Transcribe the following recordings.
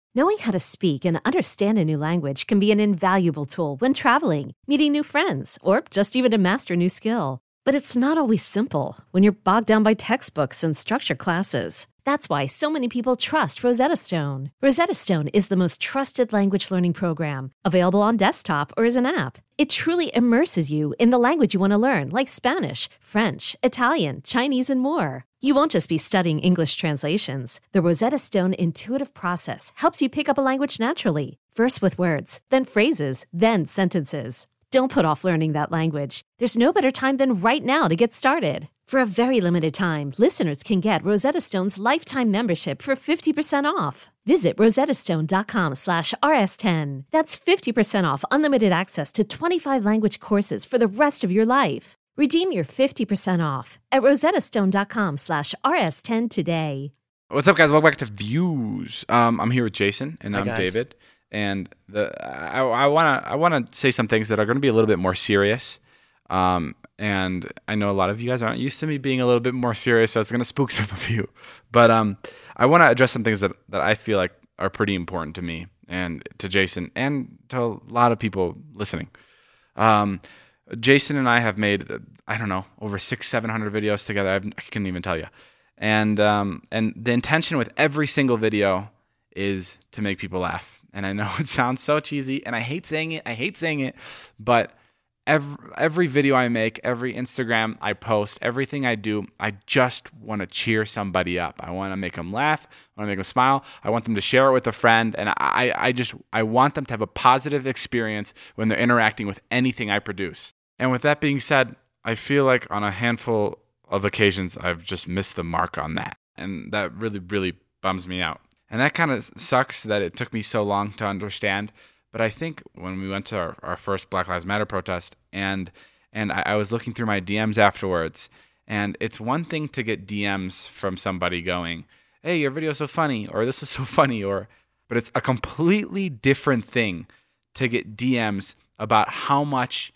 Knowing how to speak and understand a new language can be an invaluable tool when traveling, meeting new friends, or just even to master a new skill. But it's not always simple when you're bogged down by textbooks and structured classes. That's why so many people trust Rosetta Stone. Rosetta Stone is the most trusted language learning program, available on desktop or as an app. It truly immerses you in the language you want to learn, like Spanish, French, Italian, Chinese, and more. You won't just be studying English translations. The Rosetta Stone intuitive process helps you pick up a language naturally, first with words, then phrases, then sentences. Don't put off learning that language. There's no better time than right now to get started. For a very limited time, listeners can get Rosetta Stone's lifetime membership for 50% off. Visit rosettastone.com/rs10. That's 50% off unlimited access to 25 language courses for the rest of your life. Redeem your 50% off at rosettastone.com/rs10 today. What's up, guys? Welcome back to Views. I'm here with Jason, and I'm David. And I want to say some things that are going to be a little bit more serious. And I know a lot of you guys aren't used to me being a little bit more serious, so it's going to spook some of you. But I want to address some things that I feel like are pretty important to me and to Jason and to a lot of people listening. Jason and I have made, I don't know, over 600-700 videos together. I couldn't even tell you. And the intention with every single video is to make people laugh. And I know it sounds so cheesy, and I hate saying it, but every video I make, every Instagram I post, everything I do, I just want to cheer somebody up. I want to make them laugh. I want to make them smile. I want them to share it with a friend, and I want them to have a positive experience when they're interacting with anything I produce. And with that being said, I feel like on a handful of occasions, I've just missed the mark on that, and that really, really bums me out. And that kind of sucks that it took me so long to understand. But I think when we went to our first Black Lives Matter protest, and I was looking through my DMs afterwards, and it's one thing to get DMs from somebody going, "Hey, your video's so funny," or "This was so funny," but it's a completely different thing to get DMs about how much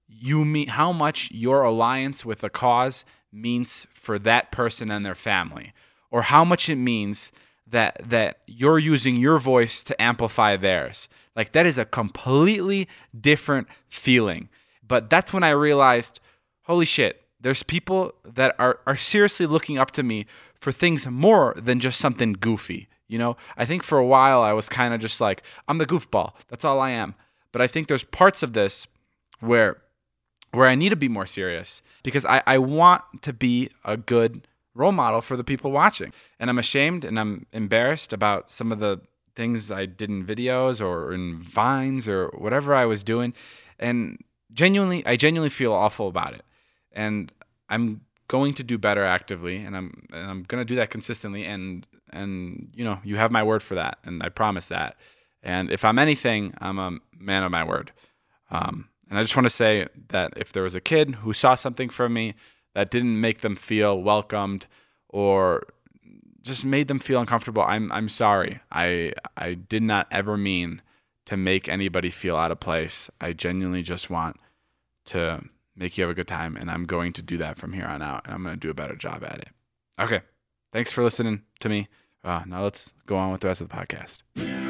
your alliance with a cause means for that person and their family, or how much it means that you're using your voice to amplify theirs. Like, that is a completely different feeling. But that's when I realized, holy shit, there's people that are seriously looking up to me for things more than just something goofy. You know, I think for a while I was kind of just like, I'm the goofball. That's all I am. But I think there's parts of this where I need to be more serious, because I want to be a good role model for the people watching. And I'm ashamed and I'm embarrassed about some of the things I did in videos or in Vines or whatever I was doing. And I genuinely feel awful about it. And I'm going to do better actively, and I'm going to do that consistently. And you know, you have my word for that, and I promise that. And if I'm anything, I'm a man of my word. And I just want to say that if there was a kid who saw something from me that didn't make them feel welcomed or just made them feel uncomfortable, I'm sorry. I did not ever mean to make anybody feel out of place. I genuinely just want to make you have a good time, and I'm going to do that from here on out, and I'm going to do a better job at it. Okay, thanks for listening to me. Now let's go on with the rest of the podcast.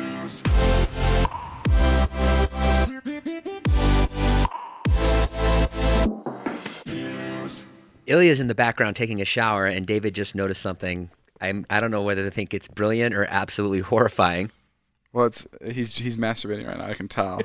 Ilya's in the background taking a shower, and David just noticed something. I don't know whether to think it's brilliant or absolutely horrifying. Well, he's masturbating right now. I can tell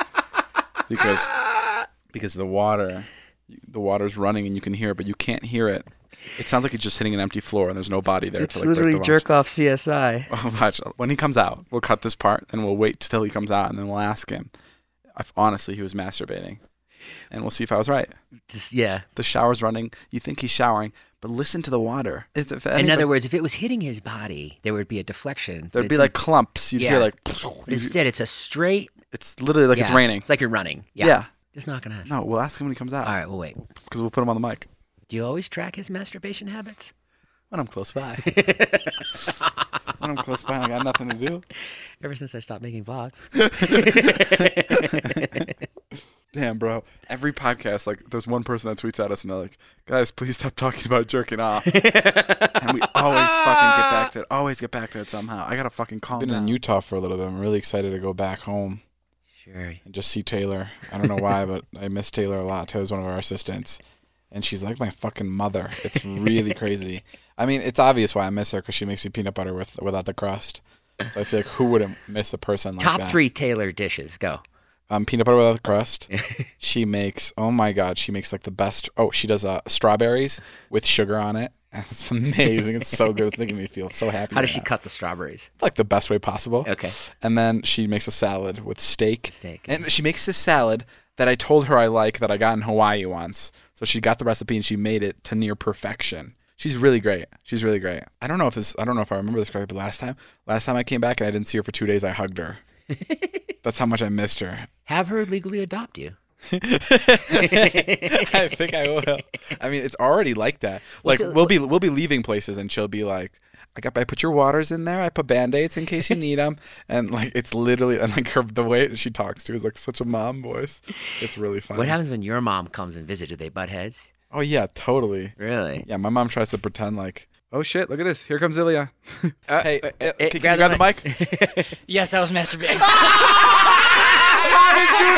because the water's running and you can hear it, but you can't hear it. It sounds like he's just hitting an empty floor and there's no body there. It's literally jerk off CSI. Oh, watch. When he comes out, we'll cut this part and we'll wait till he comes out, and then we'll ask him if honestly he was masturbating. And we'll see if I was right. Yeah. The shower's running. You think he's showering, but listen to the water. In other words, if it was hitting his body, there would be a deflection. There'd be like clumps. You'd hear like... But instead, it's a straight... It's literally like it's raining. It's like you're running. Yeah. Just not going to ask. No, we'll ask him when he comes out. All right, we'll wait. Because we'll put him on the mic. Do you always track his masturbation habits? When I'm close by. When I'm close by, I got nothing to do. Ever since I stopped making vlogs. Damn, bro. Every podcast, like, there's one person that tweets at us and they're like, guys, please stop talking about jerking off. And we always fucking get back to it. Always get back to it somehow. I gotta fucking calm I've been down. in Utah for a little bit. I'm really excited to go back home Sure. and just see Taylor. I don't know why, but I miss Taylor a lot. Taylor's one of our assistants. And she's like my fucking mother. It's really crazy. I mean, it's obvious why I miss her because she makes me peanut butter without the crust. So I feel like who wouldn't miss a person like that? Top 3 Taylor dishes. Go. Peanut butter without the crust. She makes, oh my God, she makes like the best. Oh, she does strawberries with sugar on it. It's amazing. It's so good. It's making me feel so happy. How does right she now. cut the strawberries? Like the best way possible. Okay. And then she makes a salad with steak. Steak. And she makes this salad that I told her I like that I got in Hawaii once. So she got the recipe and she made it to near perfection. She's really great. She's really great. I don't know if I remember this correctly, but last time I came back and I didn't see her for 2 days, I hugged her. That's how much I missed her. Have her legally adopt you. I think I will. I mean, it's already like that. Like we'll be leaving places and she'll be like, I put your waters in there. I put Band-Aids in case you need them. And like it's literally, and like the way she talks to is like such a mom voice. It's really funny. What happens when your mom comes and visits? Do they butt heads? Oh yeah, totally. Really? Yeah, my mom tries to pretend like, Oh shit! Look at this. Here comes Ilya. hey, can you grab grab the the mic? Yes, I was masturbating. How did you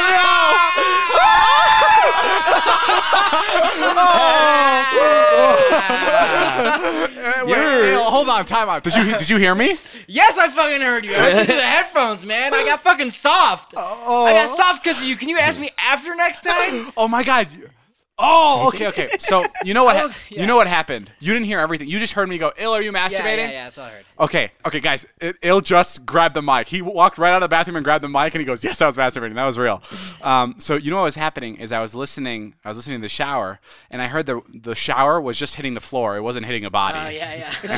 Wait, hold on, time out. Did you hear me? Yes, I fucking heard you. I went through the headphones, man. I got fucking soft. I got soft because of you. Can you ask me after next time? Oh my God. Oh, okay. So you know what? That was- You know what happened? You didn't hear everything. You just heard me go, "Il, are you masturbating?" Yeah, that's all I heard. Okay, guys. Il just grabbed the mic. He walked right out of the bathroom and grabbed the mic, and he goes, "Yes, I was masturbating. That was real." So you know what was happening is I was listening to the shower, and I heard the shower was just hitting the floor. It wasn't hitting a body. Oh, yeah. And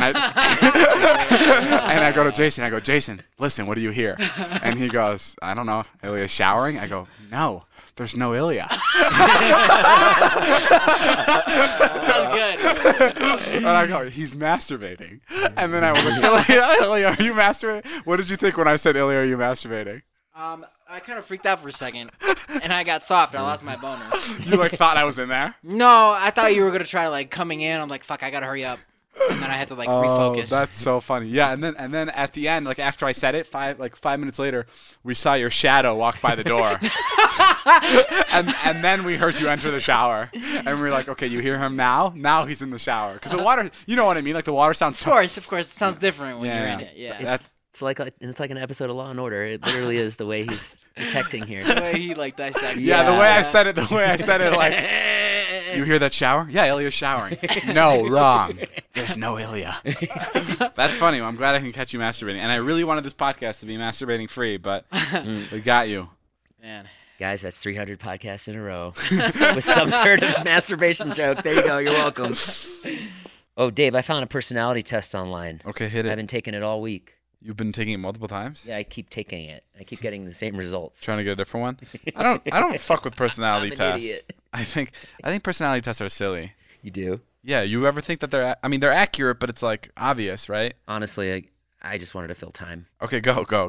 I go to Jason. I go, "Jason, listen. What do you hear?" And he goes, "I don't know. Ilya's showering." I go, "No. There's no Ilya." That was good. And I go, "He's masturbating." And then I went, Ilya, are you masturbating? What did you think when I said, "Ilya, are you masturbating"? I kind of freaked out for a second, and I got soft, and I lost my boner. You like thought I was in there? No, I thought you were gonna try like coming in. I'm like, fuck, I gotta hurry up, and then I had to like refocus. Oh, that's so funny. Yeah, and then at the end, like after I said it, 5 minutes later, we saw your shadow walk by the door. and then we heard you enter the shower, and we were like, okay, you hear him now? Now he's in the shower because the water, you know what I mean? Like the water sounds. Of course, it sounds different when you're in it. Yeah. That's It's like an episode of Law and Order. It literally is the way he's detecting here. The way he like dissects. yeah. The way I said it, like. You hear that shower? Yeah, Ilya's showering. No, wrong. There's no Ilya. That's funny. Well, I'm glad I can catch you masturbating. And I really wanted this podcast to be masturbating free, but we got you. Man. Guys, that's 300 podcasts in a row with some sort of masturbation joke. There you go. You're welcome. Oh, Dave, I found a personality test online. Okay, hit it. I've been taking it all week. You've been taking it multiple times? Yeah, I keep taking it. I keep getting the same results. Trying to get a different one? I don't fuck with personality I'm an tests. idiot. I think personality tests are silly. You do? Yeah, you ever think that they're accurate, but it's like obvious, right? Honestly, I just wanted to fill time. Okay, go. No,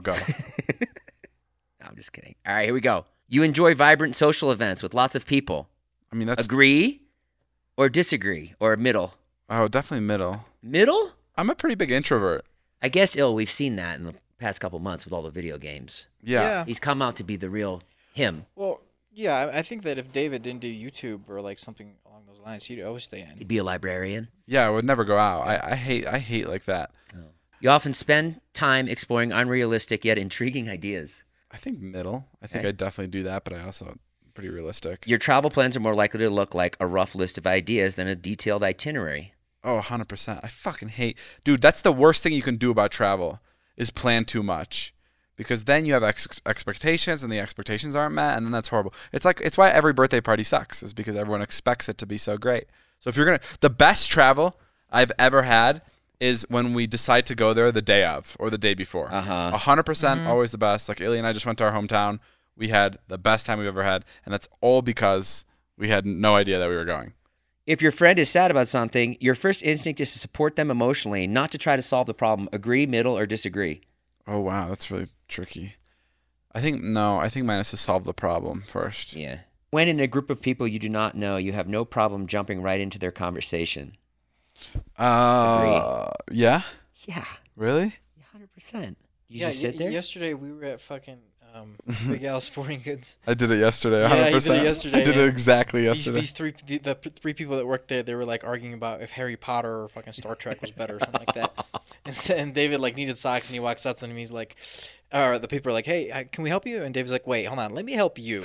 I'm just kidding. All right, here we go. You enjoy vibrant social events with lots of people. I mean, that's Agree or disagree or middle? definitely middle. Middle? I'm a pretty big introvert. I guess, we've seen that in the past couple months with all the video games. Yeah. He's come out to be the real him. Well, yeah, I think that if David didn't do YouTube or like something along those lines, he'd always stay in. He'd be a librarian. Yeah, I would never go out. I hate like that. You often spend time exploring unrealistic yet intriguing ideas. I think middle. I think Okay. I definitely do that, but I also pretty realistic. Your travel plans are more likely to look like a rough list of ideas than a detailed itinerary. Oh, 100%. I fucking hate... Dude, that's the worst thing you can do about travel is plan too much. Because then you have expectations and the expectations aren't met, and then that's horrible. It's why every birthday party sucks, is because everyone expects it to be so great. So if you're going to... The best travel I've ever had is when we decide to go there the day of or the day before. 100% always the best. Like Ilya and I just went to our hometown. We had the best time we've ever had, and that's all because we had no idea that we were going. If your friend is sad about something, your first instinct is to support them emotionally, not to try to solve the problem. Agree, middle, or disagree? Oh, wow. That's really tricky. I think mine is to solve the problem first. Yeah. When in a group of people you do not know, you have no problem jumping right into their conversation. Yeah. Yeah, Really? 100%. You Yeah, just sit there? yesterday we were at fucking Big Al Sporting Goods. I did it yesterday. Yeah, 100%. he did it yesterday, I did it and exactly yesterday. These three people that worked there, they were like arguing about if Harry Potter or fucking Star Trek was better or something like that. And David like needed socks, and he walks up to him. He's like, the people are like, "Hey, can we help you?" And David's like, "Wait, hold on, let me help you.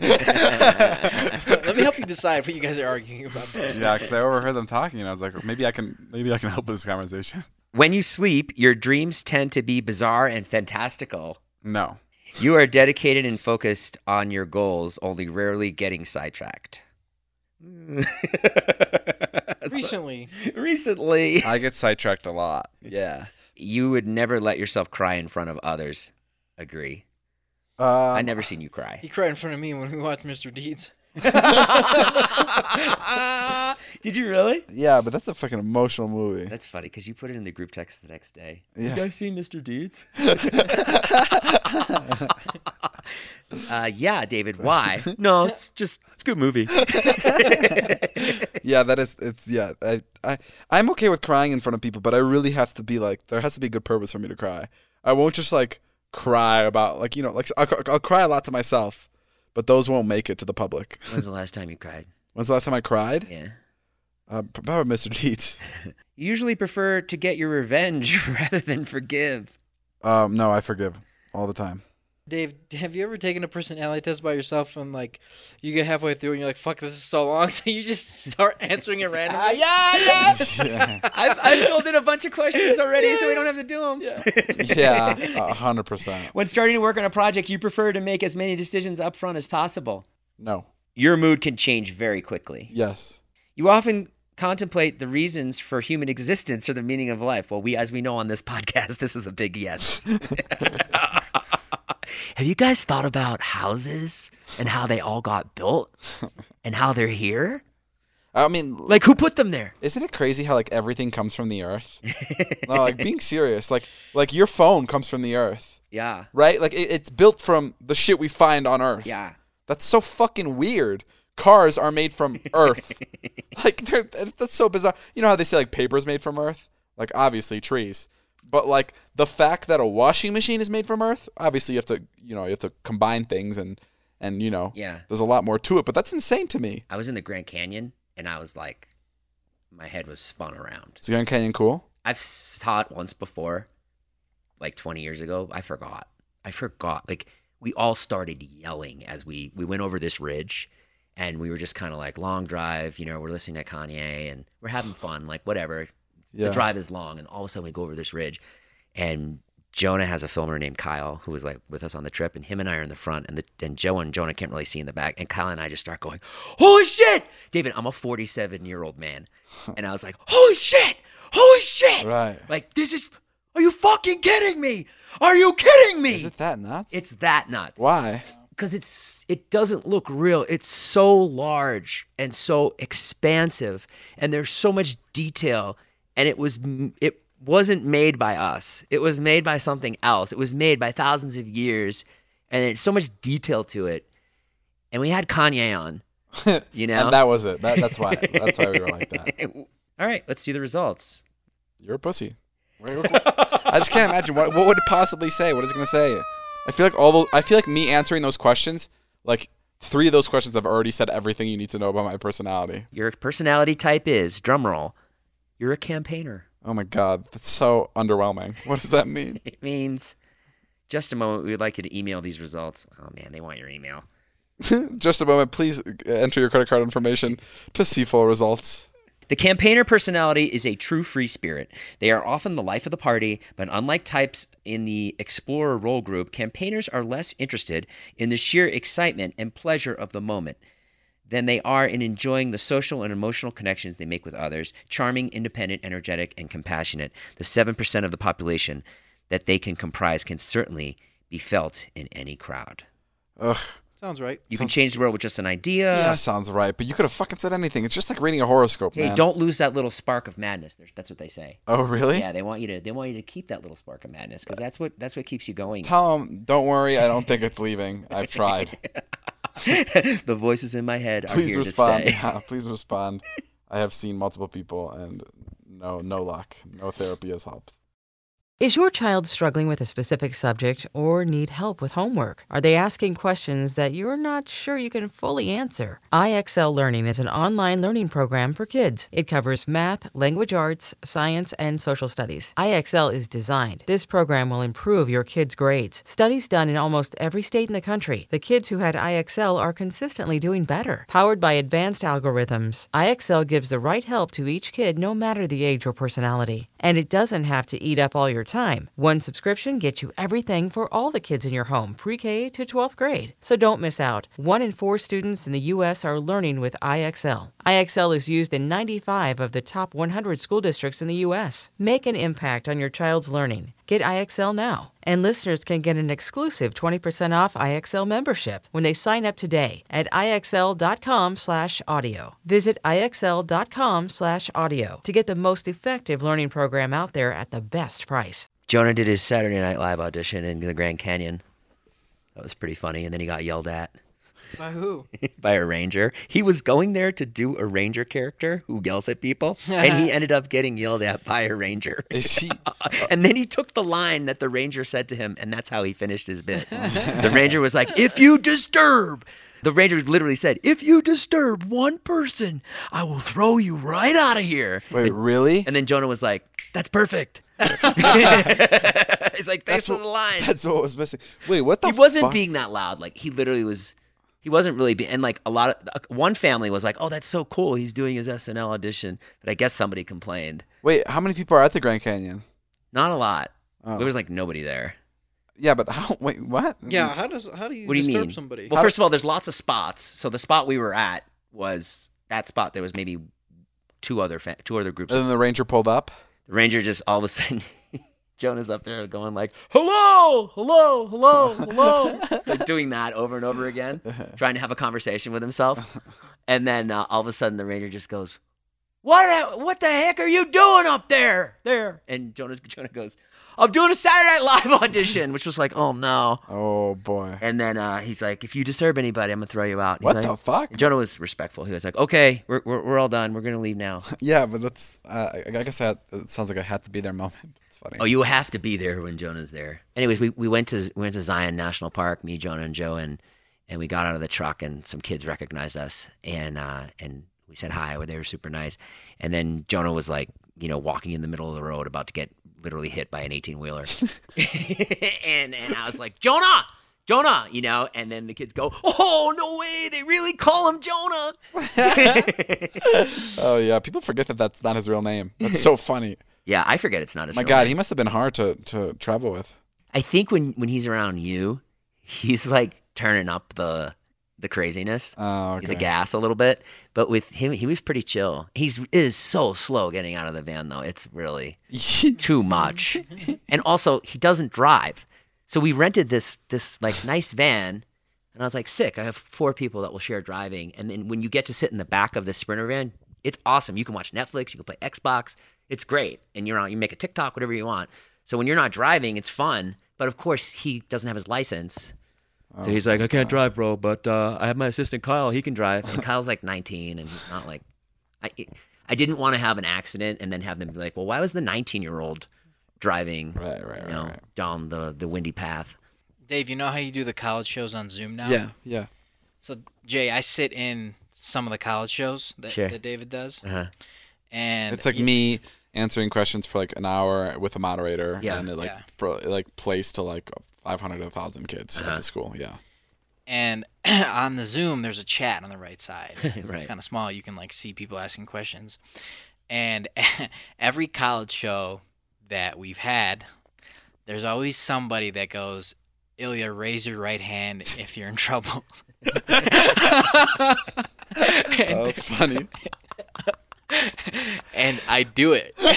Let me help you decide what you guys are arguing about." Yeah, because I overheard them talking, and I was like, maybe I can help with this conversation. When you sleep, your dreams tend to be bizarre and fantastical. No. You are dedicated and focused on your goals, only rarely getting sidetracked. Recently, I get sidetracked a lot. Yeah. You would never let yourself cry in front of others. Agree. I never seen you cry. he cried in front of me when we watched Mr. Deeds. Did you really? Yeah, but that's a fucking emotional movie. That's funny because you put it in the group text the next day. Yeah. You guys seen Mr. Deeds? Yeah, David. Why? No, it's a good movie. Yeah, I'm okay with crying in front of people, but I really have to be like, there has to be a good purpose for me to cry. I won't just like cry about like, like I'll cry a lot to myself, but those won't make it to the public. When's the last time you cried? When's the last time I cried? Yeah. Probably Mr. Deeds. You usually prefer to get your revenge rather than forgive. No, I forgive all the time. Dave, have you ever taken a personality test by yourself and like you get halfway through and you're like, "Fuck, this is so long," so you just start answering it randomly? Yeah. Yeah, I've filled in a bunch of questions already, so we don't have to do them. Yeah. yeah, 100%. When starting to work on a project, you prefer to make as many decisions up front as possible. No. Your mood can change very quickly. Yes. You often contemplate the reasons for human existence or the meaning of life. Well, as we know on this podcast, this is a big yes. Have you guys thought about houses and how they all got built and how they're here? I mean, Like, who put them there? isn't it crazy how like everything comes from the earth? No, like being serious, like your phone comes from the earth, Yeah. right? Like it's built from the shit we find on earth. Yeah. That's so fucking weird. Cars are made from earth. Like that's so bizarre. You know how they say like paper's made from earth? Like obviously trees. But like the fact that a washing machine is made from earth, obviously you have to combine things and Yeah. there's a lot more to it, but that's insane to me. I was in the Grand Canyon and I was like, my head was spun around. Is the Grand Canyon cool? I've saw it once before, like 20 years ago. I forgot. Like, we all started yelling as we went over this ridge, and we were just kind of like, long drive, we're listening to Kanye, and we're having fun, like, whatever. Yeah. The drive is long, and all of a sudden we go over this ridge, and Jonah has a filmer named Kyle who was like with us on the trip, and him and I are in the front, and Joe and Jonah can't really see in the back, and Kyle and I just start going, "Holy shit!" David, I'm a 47-year-old man, and I was like, "Holy shit! Holy shit!" Right. Like, are you fucking kidding me? Are you kidding me? Is it that nuts? It's that nuts. Why? Because it doesn't look real. It's so large and so expansive, and there's so much detail, and it wasn't made by us. It was made by something else. It was made by thousands of years, and there's so much detail to it. And we had Kanye on, And that was it. That's why we were like that. All right, let's see the results. You're a pussy. I just can't imagine what would it possibly say. What is it going to say? I feel like me answering those questions, like 3 of those questions have already said everything you need to know about my personality. Your personality type is, drumroll, you're a campaigner. Oh my God, that's so underwhelming. What does that mean? It means, just a moment, we would like you to email these results. Oh man, they want your email. Just a moment, please enter your credit card information to see full results. The campaigner personality is a true free spirit. They are often the life of the party, but unlike types in the explorer role group, campaigners are less interested in the sheer excitement and pleasure of the moment than they are in enjoying the social and emotional connections they make with others. Charming, independent, energetic, and compassionate. The 7% of the population that they can comprise can certainly be felt in any crowd. Ugh. Sounds right. You can change the world with just an idea. Yeah, sounds right. But you could have fucking said anything. It's just like reading a horoscope, Hey, man. don't lose that little spark of madness. That's what they say. Oh, really? Yeah, they want you to keep that little spark of madness because that's what keeps you going. Tell them, don't worry, I don't think it's leaving. I've tried. The voices in my head are Please here respond. to stay. Yeah, please respond. I have seen multiple people and no luck. No therapy has helped. Is your child struggling with a specific subject or need help with homework? Are they asking questions that you're not sure you can fully answer? IXL Learning is an online learning program for kids. It covers math, language arts, science, and social studies. IXL is designed. This program will improve your kids' grades. Studies done in almost every state in the country. The kids who had IXL are consistently doing better. Powered by advanced algorithms, IXL gives the right help to each kid no matter the age or personality. And it doesn't have to eat up all your time. One subscription gets you everything for all the kids in your home, pre-K to 12th grade. So don't miss out. 1 in 4 students in the U.S. are learning with IXL. IXL is used in 95 of the top 100 school districts in the U.S. Make an impact on your child's learning. Get IXL now. And listeners can get an exclusive 20% off IXL membership when they sign up today at IXL.com/audio. Visit IXL.com/audio to get the most effective learning program out there at the best price. Jonah did his Saturday Night Live audition in the Grand Canyon. That was pretty funny. And then he got yelled at. By who? By a ranger. He was going there to do a ranger character who yells at people, and he ended up getting yelled at by a ranger. Is he? And then he took the line that the ranger said to him, and that's how he finished his bit. The ranger was like, "If you disturb," the ranger literally said, "If you disturb one person, I will throw you right out of here." Wait, really? And then Jonah was like, "That's perfect." He's like, "Thanks for the line." That's what was missing. Wait, what the He wasn't fuck? being that loud. Like, he literally was. He wasn't really being, and like a lot of one family was like, "Oh, that's so cool. He's doing his SNL audition." But I guess somebody complained. Wait, how many people are at the Grand Canyon? Not a lot. Oh. There was like nobody there. Yeah, but how? Wait, what? Yeah, how do you What do you disturb mean? somebody? Well, first of all, there's lots of spots. So the spot we were at was that spot. There was maybe two other groups. And then the ranger pulled up. The ranger just all of a sudden, Jonah's up there going like, "Hello, hello, hello, hello," like doing that over and over again, trying to have a conversation with himself. And then all of a sudden, the ranger just goes, "What the heck are you doing up there?" And Jonah goes, "I'm doing a Saturday Night Live audition," which was like, "Oh no." Oh boy. And then he's like, "If you disturb anybody, I'm gonna throw you out." And What he's the like, fuck? Jonah was respectful. He was like, "Okay, we're all done. We're gonna leave now." Yeah, but that's. I guess it sounds like I had to be there moment. It's funny. Oh, you have to be there when Jonah's there. Anyways, we went to Zion National Park, me, Jonah, and Joe, and we got out of the truck, and some kids recognized us, and we said hi. They were super nice. And then Jonah was like, walking in the middle of the road, about to get literally hit by an 18-wheeler. and I was like, Jonah, and then the kids go, "Oh, no way, they really call him Jonah." Oh yeah, people forget that that's not his real name. That's so funny. Yeah, I forget it's not his My real God, name. he must have been hard to travel with. I think when he's around you, he's like turning up the craziness, Oh, okay. the gas a little bit. But with him, he was pretty chill. It is so slow getting out of the van, though. It's really too much. And also, he doesn't drive. So we rented this like nice van, and I was like, sick. I have 4 people that will share driving. And then when you get to sit in the back of the Sprinter van, it's awesome. You can watch Netflix, you can play Xbox. It's great. And you make a TikTok, whatever you want. So when you're not driving, it's fun. But of course, he doesn't have his license. So he's like, "I can't drive, bro, but I have my assistant Kyle. He can drive." And Kyle's like 19, and he's not like... I didn't want to have an accident and then have them be like, "Well, why was the 19-year-old driving Right. down the windy path?" Dave, you know how you do the college shows on Zoom now? Yeah. So, Jay, I sit in some of the college shows that, Sure. that David does. Uh-huh. And It's like me answering questions for like an hour with a moderator, Yeah. and it Yeah. plays to like 500 to 1,000 kids at the school. Yeah. And on the Zoom, there's a chat on the right side. Right. Kind of small. You can like see people asking questions. And every college show that we've had, there's always somebody that goes, "Ilya, raise your right hand if you're in trouble." Oh, that's funny. And I do it. But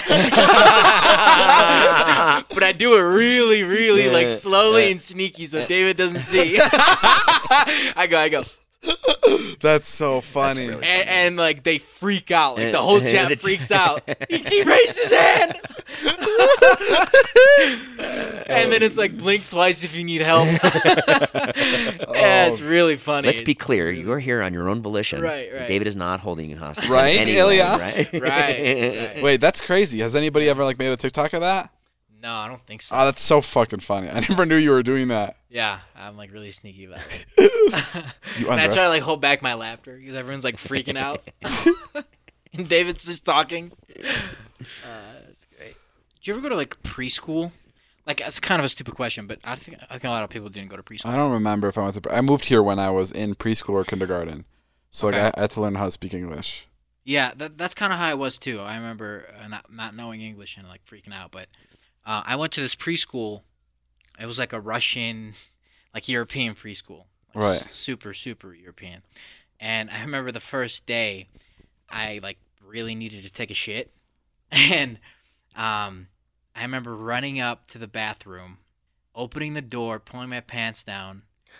I do it really, really like slowly and sneaky so David doesn't see. I go. That's so funny. really And like they freak out. Like the whole chat freaks out. He raised his hand. And then it's like blink twice if you need help. Yeah, it's really funny. Let's be clear. You're here on your own volition. Right. David is not holding you hostage. Right, Anyway, Ilya? right? Right. Wait, that's crazy. Has anybody ever like made a TikTok of that? No, I don't think so. Oh, that's so fucking funny. I never knew you were doing that. Yeah, I'm like really sneaky about it. You And I try to underestimate. like hold back my laughter because everyone's like freaking out. And David's just talking. That's great. Did you ever go to like preschool? Like it's kind of a stupid question, but I think a lot of people didn't go to preschool. I don't remember if I went to. I moved here when I was in preschool or kindergarten, so Okay. like I had to learn how to speak English. Yeah, that's kind of how I was too. I remember not knowing English and like freaking out. But I went to this preschool. It was like a Russian, like European preschool. Like Right. Super, super European. And I remember the first day, I like really needed to take a shit. And I remember running up to the bathroom, opening the door, pulling my pants down,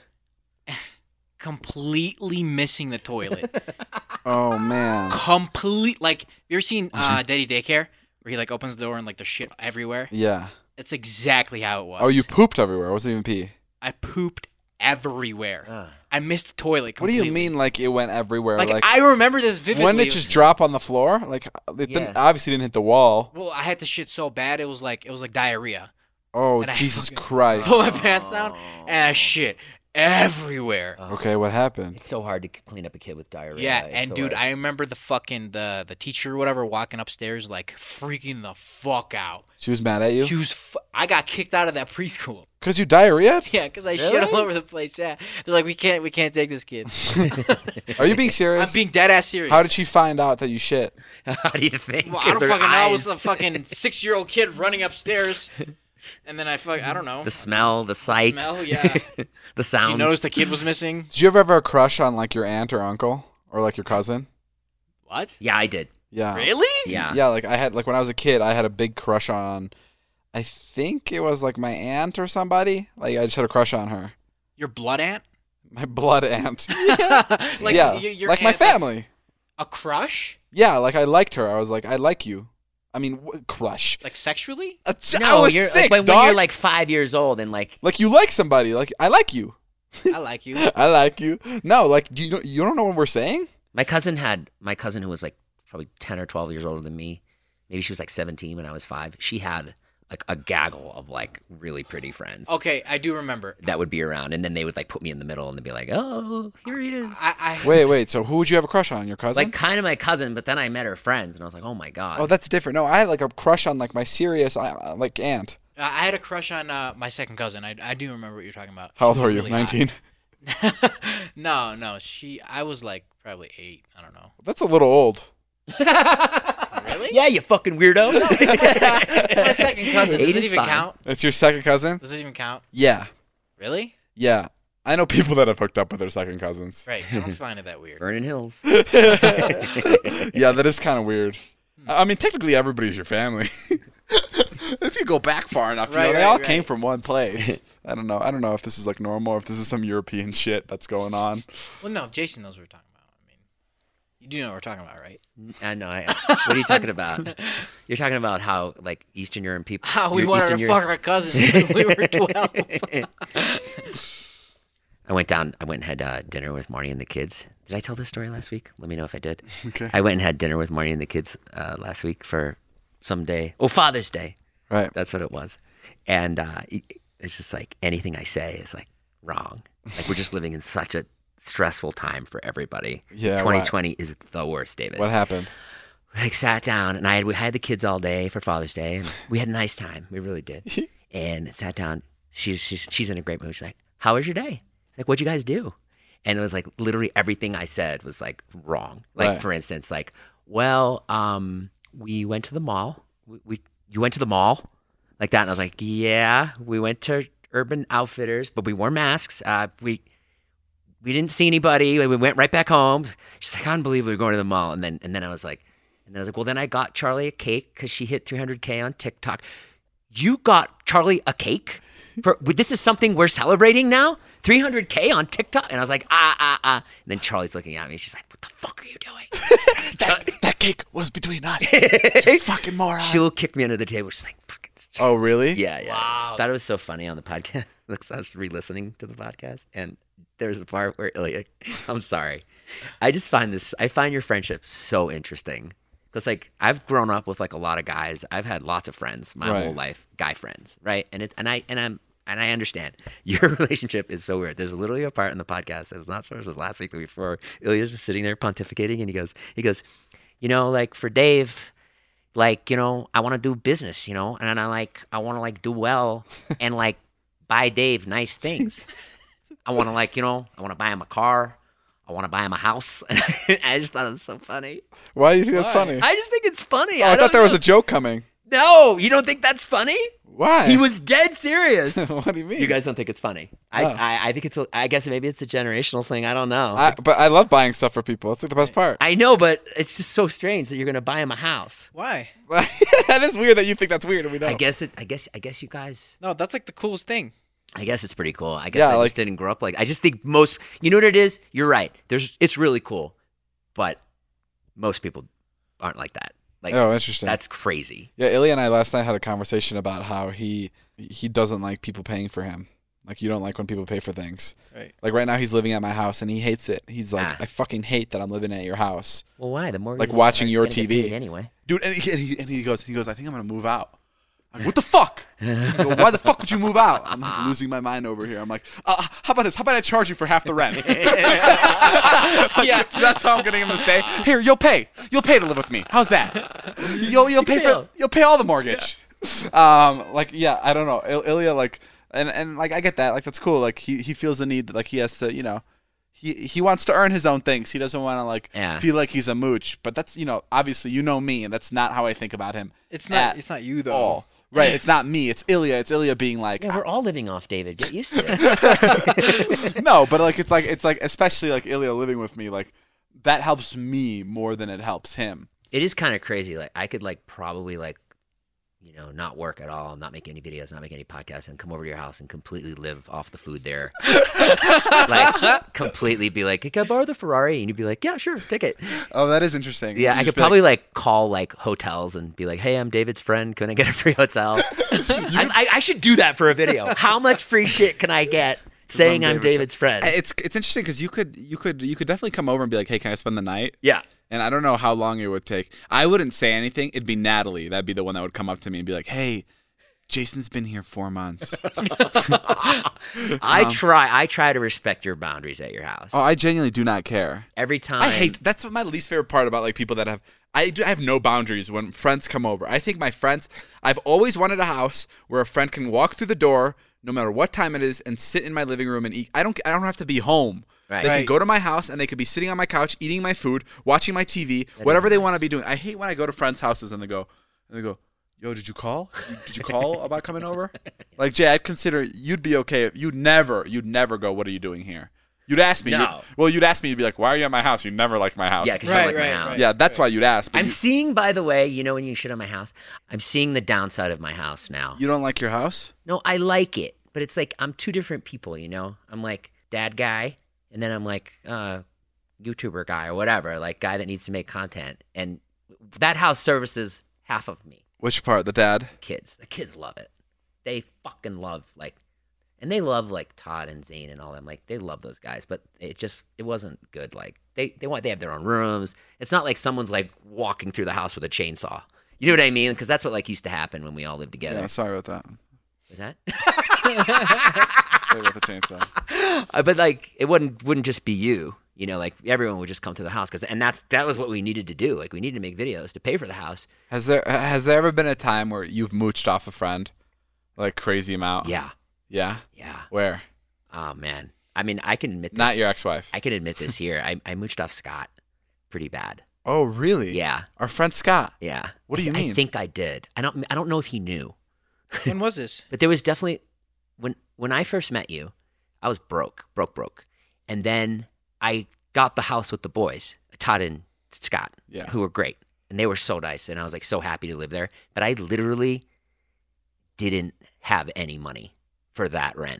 completely missing the toilet. Oh man. Like, you ever seen Daddy Daycare? Where he like opens the door and like there's shit everywhere? Yeah. That's exactly how it was. Oh, you pooped everywhere. It wasn't even pee. I pooped everywhere. I missed the toilet What do completely. you mean? Like it went everywhere? Like, I remember this vividly. when did it just drop on the floor? Like it Yeah. didn't, obviously didn't hit the wall. Well, I had the shit so bad it was like diarrhea. Oh And I Jesus fucking Christ. Pull my pants down and I shit everywhere. Okay, what happened? It's so hard to clean up a kid with diarrhea. Yeah, It's and the dude, worst. I remember the fucking the teacher or whatever walking upstairs like freaking the fuck out. She was mad at you She was I got kicked out of that preschool. because you diarrhea. Yeah, because I shit all over the place. Yeah, they're like, we can't take this kid. Are you being serious? I'm being dead ass serious. How did she find out that you shit? How do you think? Well, I don't Their fucking know. It was eyes. a fucking 6-year-old kid running upstairs, and then I don't know. The smell, the sight, Smell, yeah. the sounds. She noticed the kid was missing. Did you ever have a crush on like your aunt or uncle or like your cousin? What? Yeah, I did. Yeah. Really? Yeah. Yeah, like I had like when I was a kid, I had a big crush on. I think it was like my aunt or somebody. Like I just had a crush on her. Your blood aunt? My blood aunt. Like, yeah, your like my aunt that's family. A crush? Yeah, like I liked her. I was like, I like you. I mean, crush. Like sexually? I No, was you're 6, like when dog. you're like 5 years old and like Like you like somebody. Like I like you. I like you. I like you. No, like you don't know what we're saying? my cousin who was like probably 10 or 12 years older than me. Maybe she was like 17 when I was 5. She had like a gaggle of like really pretty friends Okay, I do remember. that would be around, and then they would like put me in the middle and they'd be like, "Oh, here he is." I Wait. So who would you have a crush on? Your cousin? Like kind of my cousin, but then I met her friends and I was like, "Oh my god." Oh, that's different. No, I had like a crush on like my serious like aunt. I had a crush on my second cousin. I do remember what you're talking about. How old She are was you? really 19. hot. No. I was like probably 8. I don't know. That's a little old. Really? Yeah, you fucking weirdo. It's my second cousin. Does 8 it is even fine. count? It's your second cousin? Does it even count? Yeah. Really? Yeah. I know people that have hooked up with their second cousins. Right. I don't find it that weird. Vernon Hills. Yeah, that is kind of weird. I mean, technically everybody's your family. If you go back far enough, you know, Right, they right, all right. came from one place. I don't know if this is like normal or if this is some European shit that's going on. Well, no, Jason knows what we're talking about. I mean, you do know what we're talking about, right? I know. What are you talking about? You're talking about how like Eastern European people. How we Eastern wanted to Europe- fuck our cousins when we were 12. I went and had dinner with Marnie and the kids. Did I tell this story last week? Let me know if I did. Okay. I went and had dinner with Marnie and the kids last week for some day. Oh, Father's Day. Right. That's what it was. And it's just like anything I say is like wrong. Like we're just living in such a stressful time for everybody. Yeah, 2020 is the worst, David. What happened? Like sat down and we had the kids all day for Father's Day and we had a nice time. We really did. And sat down. She's in a great mood. She's like, "How was your day?" Like, "What'd you guys do?" And it was like literally everything I said was like wrong. Like Right. for instance, like, "Well, we went to the mall. You went to the mall?" Like that. And I was like, "Yeah, we went to Urban Outfitters, but we wore masks. We didn't see anybody. We went right back home." She's like, "I can't believe we were going to the mall." And then I was like, well, then I got Charlie a cake because she hit 300K on TikTok. You got Charlie a cake? This is something we're celebrating now? 300K on TikTok? And I was like, And then Charlie's looking at me. She's like, what the fuck are you doing? That cake was between us. You fucking moron. She'll kick me under the table. She's like, fucking. Oh, really? Yeah. Wow. Thought it was so funny on the podcast. I was re-listening to the podcast, and there's a part where Ilya, I'm sorry. I find your friendship so interesting. Because, like, I've grown up with, like, a lot of guys. I've had lots of friends my whole life, guy friends, right? And I understand. Your relationship is so weird. There's literally a part in the podcast that was not sure it was last week or before. Ilya's just sitting there pontificating, and he goes, you know, like, for Dave, like, you know, I want to do business, you know, and I want to, like, do well and, like, buy Dave nice things. I want to, like, you know, I want to buy him a car. I want to buy him a house. I just thought it was so funny. Why do you think that's funny? I just think it's funny. I thought there was a joke coming. No, you don't think that's funny? Why? He was dead serious. What do you mean? You guys don't think it's funny? I think it's. I guess maybe it's a generational thing. I don't know. But I love buying stuff for people. It's like the best part. I know, but it's just so strange that you're gonna buy him a house. Why? That is weird that you think that's weird and we don't. I guess you guys. No, that's like the coolest thing. I guess it's pretty cool. I guess I just didn't grow up like. I just think most. You know what it is? You're right. It's really cool, but most people aren't like that. Like, oh, interesting. That's crazy. Yeah, Ilya and I last night had a conversation about how he doesn't like people paying for him. Like, you don't like when people pay for things. Right. Like, right now he's living at my house and he hates it. He's like, I fucking hate that I'm living at your house. Well, why? The more like watching your TV TV anyway. Dude, and he goes, I think I'm gonna move out. I'm like, what the fuck? I go, why the fuck would you move out? I'm like losing my mind over here. I'm like, how about this? How about I charge you for half the rent? Yeah, that's how I'm getting him to stay. Here, you'll pay to live with me. How's that? You'll pay all the mortgage. Like, yeah, I don't know. Ilya, like, and like I get that. Like, that's cool. Like, he feels the need that, like, he has to, you know. He wants to earn his own things. He doesn't want to, like, feel like he's a mooch. But that's, you know, obviously, you know me, and that's not how I think about him. It's not you though. All. Right, it's not me. It's Ilya. It's Ilya being like, yeah, we're all living off David. Get used to it. No, but like it's like especially like Ilya living with me, like that helps me more than it helps him. It is kind of crazy. Like, I could, like, probably, like, you know, not work at all, not make any videos, not make any podcasts, and come over to your house and completely live off the food there. Like, completely be like, can I borrow the Ferrari? And you'd be like, yeah, sure, take it. Oh, that is interesting. Yeah, I could probably like call like hotels and be like, hey, I'm David's friend. Can I get a free hotel? I should do that for a video. How much free shit can I get saying I'm David's friend? It's interesting because you could definitely come over and be like, hey, can I spend the night? Yeah. And I don't know how long it would take. I wouldn't say anything. It'd be Natalie. That'd be the one that would come up to me and be like, hey, Jason's been here 4 months. I try to respect your boundaries at your house. Oh, I genuinely do not care. Every time. I hate, that's what my least favorite part about, like, people that have, I have no boundaries when friends come over. I think my friends, I've always wanted a house where a friend can walk through the door no matter what time it is and sit in my living room and eat. I don't have to be home. Right. They can go to my house and they could be sitting on my couch, eating my food, watching my TV, whatever they want to be doing. I hate when I go to friends' houses and they go, yo, did you call? Did you call about coming over? Like, Jay, I'd consider you'd be okay if you'd never go, what are you doing here? You'd ask me. No. You'd ask me, you'd be like, why are you at my house? You never liked my house. Yeah, because you don't like my house. Yeah, that's why you'd ask. I'm seeing, by the way, you know, when you shit on my house, I'm seeing the downside of my house now. You don't like your house? No, I like it. But it's like I'm two different people, you know? I'm like dad guy, and then I'm like YouTuber guy or whatever, like guy that needs to make content. And that house services half of me. Which part? The dad? Kids. The kids love it. They fucking love, like, and they love, like, Todd and Zane and all them. Like, they love those guys, but it wasn't good. Like, they have their own rooms. It's not like someone's, like, walking through the house with a chainsaw. You know what I mean? Because that's what, like, used to happen when we all lived together. Yeah, sorry about that. Was that? Sorry about the chainsaw. But, like, it wouldn't just be you. You know, like, everyone would just come to the house. And that was what we needed to do. Like, we needed to make videos to pay for the house. Has there ever been a time where you've mooched off a friend? Like, crazy amount? Yeah. Yeah? Yeah. Where? Oh, man. I mean, I can admit this. Not your ex-wife. I can admit this here. I mooched off Scott pretty bad. Oh, really? Yeah. Our friend Scott? Yeah. What do you mean? I think I did. I don't know if he knew. When was this? But there was definitely, when I first met you, I was broke. And then I got the house with the boys, Todd and Scott, who were great. And they were so nice. And I was like so happy to live there. But I literally didn't have any money for that rent.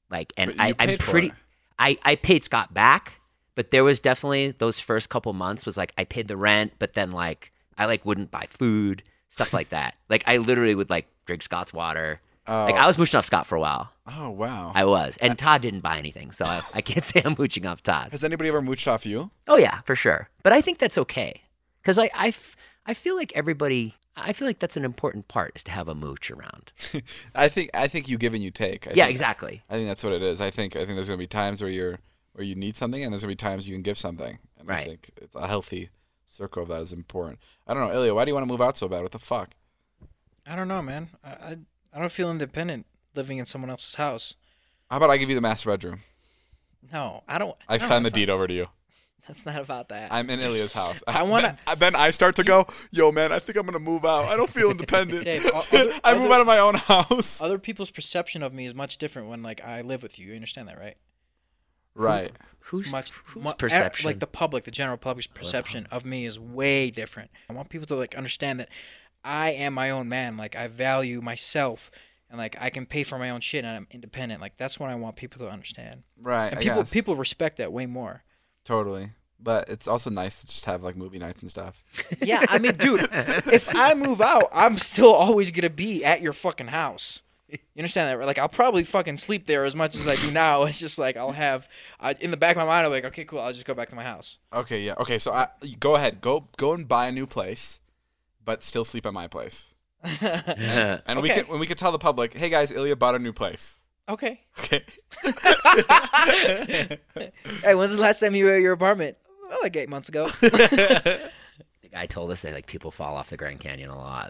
Like, and But you I'm paid for pretty. it. I paid Scott back, but there was definitely those first couple months was like I paid the rent, but then like I like wouldn't buy food, stuff like that. Like I literally would like drink Scott's water. Like I was mooching off Scott for a while. Oh wow. I was, and Todd didn't buy anything, so I can't say I'm mooching off Todd. Has anybody ever mooched off you? Oh yeah, for sure. But I think that's okay, because I feel like everybody. I feel like that's an important part is to have a mooch around. I think you give and you take. Yeah, exactly. I think that's what it is. I think there's gonna be times where you need something, and there's gonna be times you can give something. And I Right. think it's a healthy circle of that is important. I don't know, Ilya, why do you want to move out so bad? What the fuck? I don't know, man. I don't feel independent living in someone else's house. How about I give you the master bedroom? No, I don't. I no, sign the that's deed over to you. That's not about that. I'm in Ilya's house. I wanna- Then I start to go, yo, man, I think I'm gonna move out. I don't feel independent. Dave, I move out of my own house. Other people's perception of me is much different when like I live with you. You understand that, right? Right. Who's Much perception? like the public, the general public's perception of me is way different. I want people to like understand that I am my own man. Like I value myself, and like I can pay for my own shit, and I'm independent. Like that's what I want people to understand. Right. And I people guess. people respect that way more. Totally. But it's also nice to just have like movie nights and stuff. Yeah, I mean, dude, if I move out, I'm still always gonna be at your fucking house. You understand that? Right? Like I'll probably fucking sleep there as much as I do now. It's just like I'll have in the back of my mind, I'll be like, okay, cool, I'll just go back to my house. Okay, yeah. Okay, so go ahead. Go and buy a new place, but still sleep at my place. And Okay. we can tell the public, hey guys, Ilya bought a new place. Okay. Okay. Hey, when's the last time you were at your apartment? Oh, like 8 months ago. The guy told us that like people fall off the Grand Canyon a lot.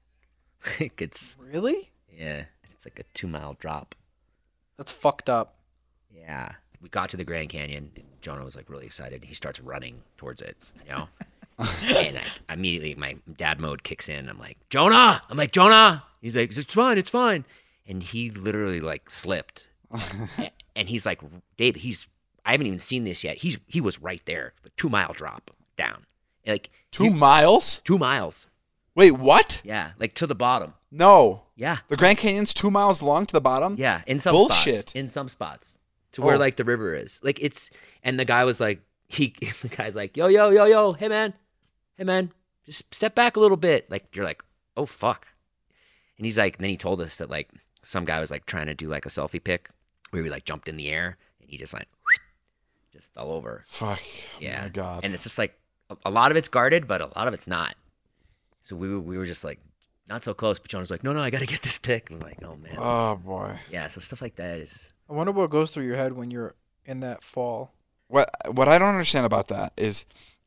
Like it's Really? yeah, it's like a 2-mile drop. That's fucked up. Yeah, we got to the Grand Canyon. And Jonah was like really excited. He starts running towards it, you know. And I immediately my dad mode kicks in. I'm like Jonah. He's like it's fine. And he literally like slipped. And he's like Dave. I haven't even seen this yet. He was right there, the 2-mile drop down, like 2 miles? 2 miles. Wait, what? Yeah, like to the bottom. No. Yeah, The Grand Canyon's 2 miles long to the bottom? yeah. In some Bullshit. spots. In some spots, to where Oh. like the river is. Like it's. And the guy was like, the guy's like, yo, hey man, just step back a little bit. Like you're like, oh fuck. And he's like, and then he told us that like some guy was like trying to do like a selfie pic where he like jumped in the air and he just went, just fell over. Fuck. Yeah. Oh my God. And it's just like a lot of it's guarded, but a lot of it's not. So we were just like not so close. But Jonah was like, no, I got to get this pic. And I'm like, oh man. Oh boy. Yeah. So stuff like that is. I wonder what goes through your head when you're in that fall. What I don't understand about that is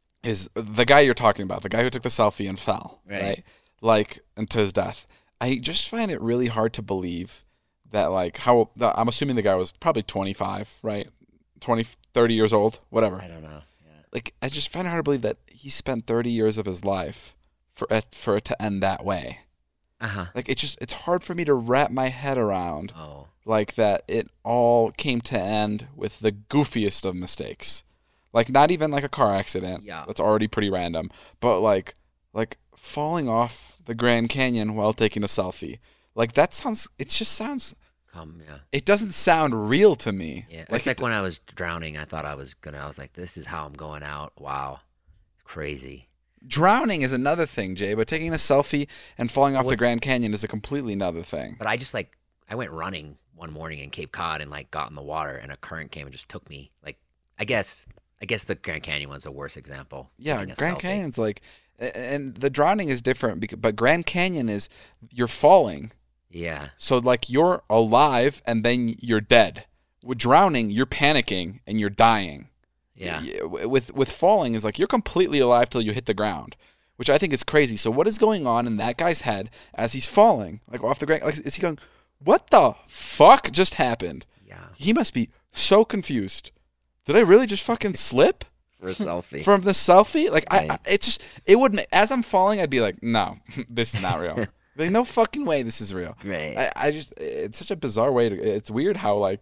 the guy you're talking about, the guy who took the selfie and fell, Right. Like, and to his death. I just find it really hard to believe that, like, I'm assuming the guy was probably 25, right? 20, 30 years old, whatever. I don't know. Yeah. Like, I just find it hard to believe that he spent 30 years of his life for it to end that way. Uh-huh. Like, it's hard for me to wrap my head around, Oh. like, that it all came to end with the goofiest of mistakes. Like, not even like a car accident. Yeah. That's already pretty random. But like falling off the Grand Canyon while taking a selfie. Like, it just sounds, Yeah. it doesn't sound real to me. Yeah. It's like when I was drowning, I thought I was like, this is how I'm going out. Wow. Crazy. Drowning is another thing, Jay, but taking a selfie and falling off the Grand Canyon is a completely another thing. But I went running one morning in Cape Cod and like got in the water and a current came and just took me. Like, I guess the Grand Canyon one's a worse example. Yeah, Taking a Grand selfie. Canyon's like, and the drowning is different, but Grand Canyon is, you're falling. Yeah. So, like, you're alive and then you're dead. With drowning, you're panicking and you're dying. Yeah. With falling is like you're completely alive till you hit the ground, which I think is crazy. So what is going on in that guy's head as he's falling, like off the ground? Like, is he going, what the fuck just happened? Yeah. He must be so confused. Did I really just fucking slip For a selfie. from the selfie? Like, Right. it would make, as I'm falling, I'd be like, no, this is not real. Like, no fucking way this is real. Right. It's such a bizarre way to, it's weird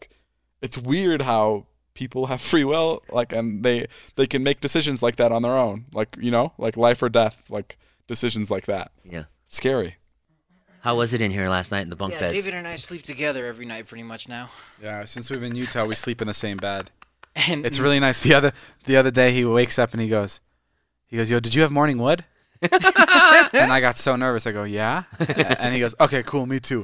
how people have free will, like, and they can make decisions like that on their own, like, you know, like life or death, like decisions like that. Yeah. Scary. How was it in here last night in the bunk Yeah, beds? David and I sleep together every night pretty much now. Yeah, since we've been in Utah, we sleep in the same bed. And It's really nice. The other day, he wakes up and he goes, yo, did you have morning wood? And I got so nervous. I go, yeah. And he goes, okay, cool, me too.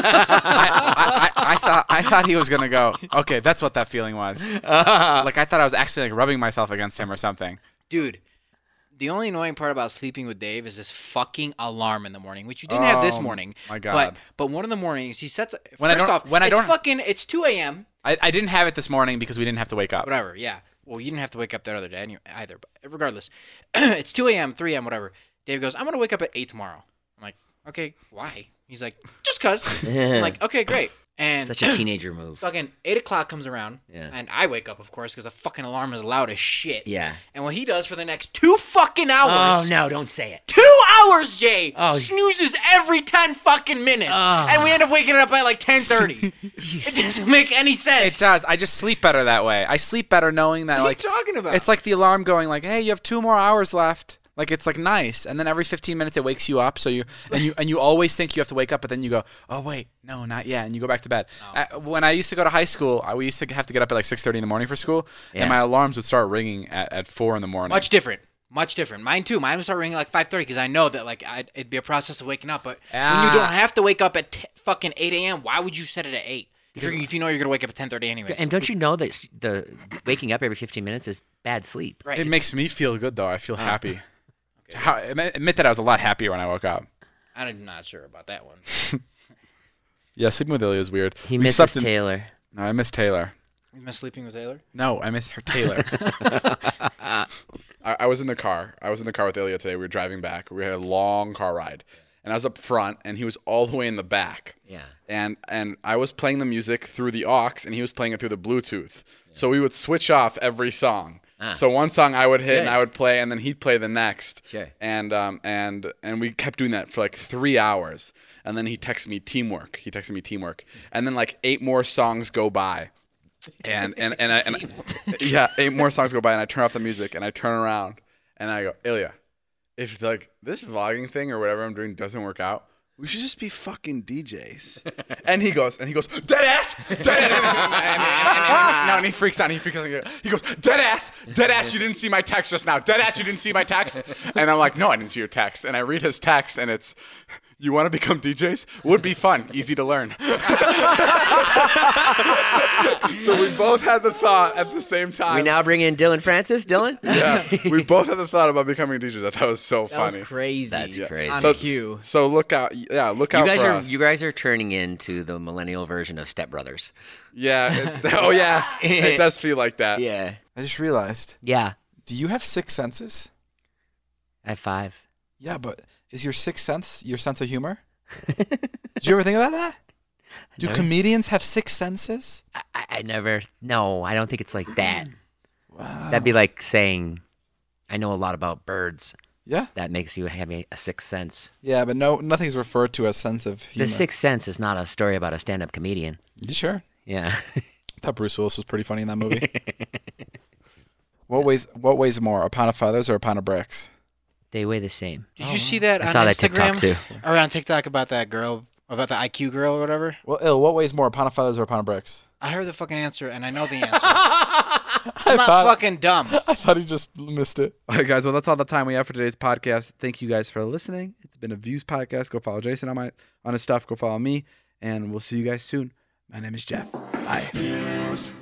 I thought he was gonna go, okay, that's what that feeling was. Like I thought I was actually like rubbing myself against him or something. Dude, the only annoying part about sleeping with Dave is this fucking alarm in the morning, which you didn't have this morning. My God. But one of the mornings he sets. It's 2 a.m. I didn't have it this morning because we didn't have to wake up. Whatever. Yeah. Well, you didn't have to wake up that other day either. But regardless, it's 2 a.m., 3 a.m., whatever. Dave goes, I'm gonna wake up at 8 tomorrow. I'm like, okay, why? He's like, just cause. I'm like, okay, great. And Such a teenager move. fucking 8 o'clock comes around, Yeah. and I wake up, of course, because the fucking alarm is loud as shit. Yeah. And what he does for the next 2 fucking hours. Oh, no, don't say it. 2 hours, Jay! Oh. Snoozes every 10 fucking minutes. Oh. And we end up waking up at like 10:30. It doesn't make any sense. It does. I just sleep better that way. I sleep better knowing that What are like you talking about? it's like the alarm going like, hey, you have 2 more hours left. Like it's like nice, and then every 15 minutes it wakes you up. So you always think you have to wake up, but then you go, oh wait, no, not yet, and you go back to bed. When I used to go to high school, we used to have to get up at like 6:30 in the morning for school, Yeah. and my alarms would start ringing at 4 in the morning. Much different. Mine too. Mine would start ringing like 5:30 because I know that like it'd be a process of waking up. But when you don't have to wake up at fucking 8 a.m., why would you set it at 8? If you know you're gonna wake up at 10:30 anyways. And don't you know that the waking up every 15 minutes is bad sleep? Right. It makes me feel good though. I feel happy. Admit that I was a lot happier when I woke up. I'm not sure about that one. Yeah, sleeping with Ilya is weird. He We misses slept in- Taylor. No, I miss Taylor. You miss sleeping with Taylor? No, I miss her Taylor. I was in the car. I was in the car with Ilya today. We were driving back. We had a long car ride. And I was up front, and he was all the way in the back. Yeah. And I was playing the music through the aux, and he was playing it through the Bluetooth. So we would switch off every song. So one song I would hit and I would play, and then he'd play the next. Sure. And we kept doing that for like 3 hours. And then he texted me teamwork. And then like 8 more songs go by. And yeah, 8 more songs go by, and I turn off the music, and I turn around, and I go, Ilya, if like this vlogging thing or whatever I'm doing doesn't work out, we should just be fucking DJs. And he goes, dead ass. And he freaks out. He goes, dead ass. You didn't see my text just now. Dead ass, you didn't see my text. And I'm like, no, I didn't see your text. And I read his text, and it's, you want to become DJs? Would be fun, easy to learn. So we both had the thought at the same time. We now bring in Dylan Francis. Dylan? Yeah, we both had the thought about becoming DJs. I thought it was so That funny. was crazy. That's crazy. On So, cue. so look out. Yeah, look out for us. You guys are turning into the millennial version of Step Brothers. Yeah. It does feel like that. Yeah. I just realized. Yeah. Do you have 6 senses? I have 5. Yeah, but is your 6th sense your sense of humor? Did you ever think about that? Do No. comedians have 6 senses? I never. No, I don't think it's like that. Wow. That'd be like saying, I know a lot about birds. Yeah. That makes you have a sixth sense. Yeah, but nothing's referred to as sense of humor. The Sixth Sense is not a story about a stand-up comedian. You sure? Yeah. I thought Bruce Willis was pretty funny in that movie. What weighs more, a pound of feathers or a pound of bricks? They weigh the same. Did you see that I on saw that Instagram? TikTok too. Or on TikTok about that girl, about the IQ girl or whatever? Well, what weighs more, a pound of feathers or a pound of bricks? I heard the fucking answer, and I know the answer. I'm not fucking dumb. I thought he just missed it. All right, guys. Well, that's all the time we have for today's podcast. Thank you guys for listening. It's been a Views podcast. Go follow Jason on his stuff. Go follow me, and we'll see you guys soon. My name is Jeff. Bye.